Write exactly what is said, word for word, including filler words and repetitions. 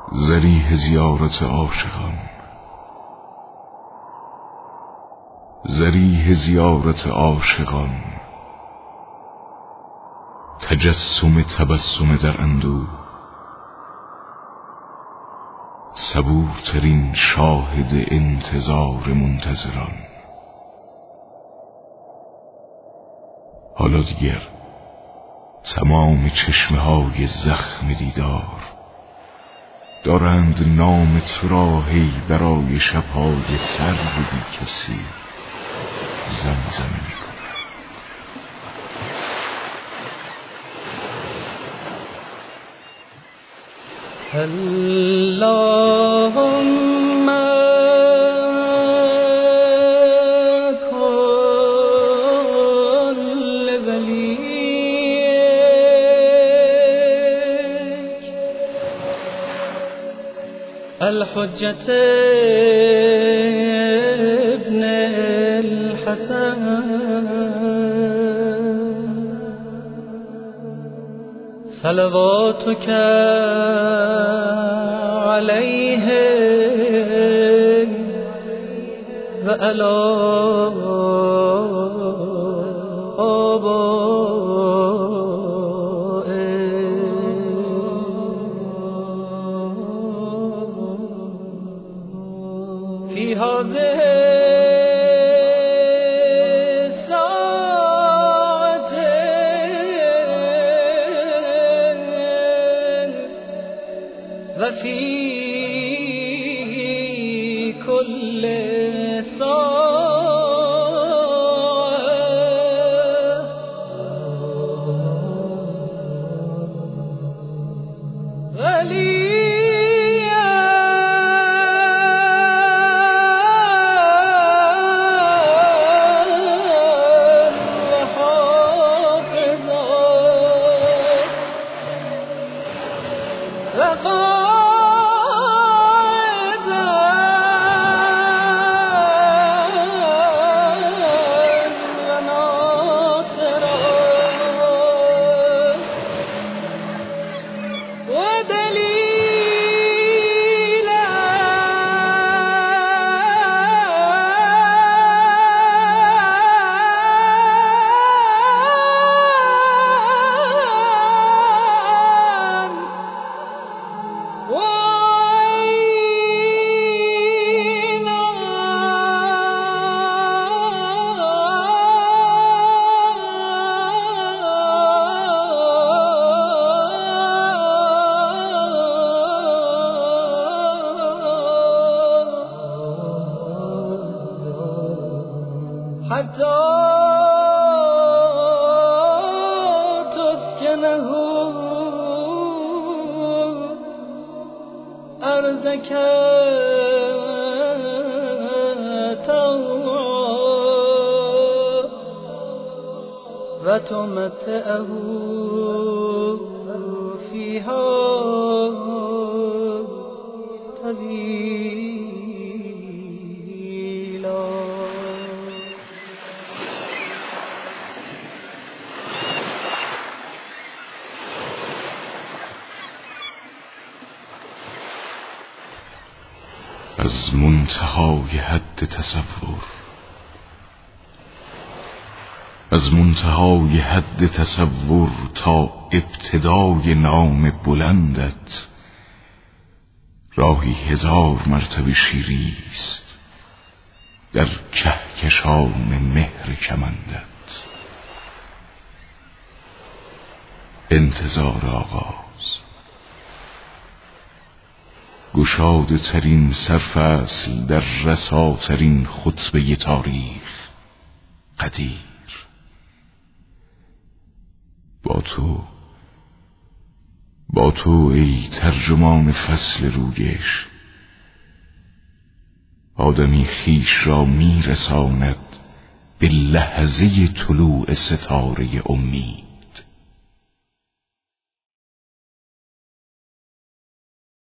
ذریح زیارت عاشقان، ذریح زیارت عاشقان، تجسم تبسم در اندوه، صبورترین شاهد انتظار منتظران. حالا دیگر تمام چشمه های زخم دیدار دارند نام تو را هی برای شبهای سرد بی کسی زمزمه می کنند. اللهم کن لولیک الحجة ابن الحسن صلواتك عليه وعلى آبائه في هذه وفي كل ساعة وليا وحافظا حتى تسكنه أرضك طوعا وتمتعه فيها طويلا. از منتهای حد تصور، از منتهای حد تصور تا ابتدای نام بلندت راهی هزار مرتبه شیریست در کهکشان مهر کمندت. انتظار آغاز، گشاده ترین سرفصل در رساترین خطبه تاریخ قدیر. با تو با تو ای ترجمان فصل رویش، آدمی خویش را میرساند به لحظه طلوع ستاره امید.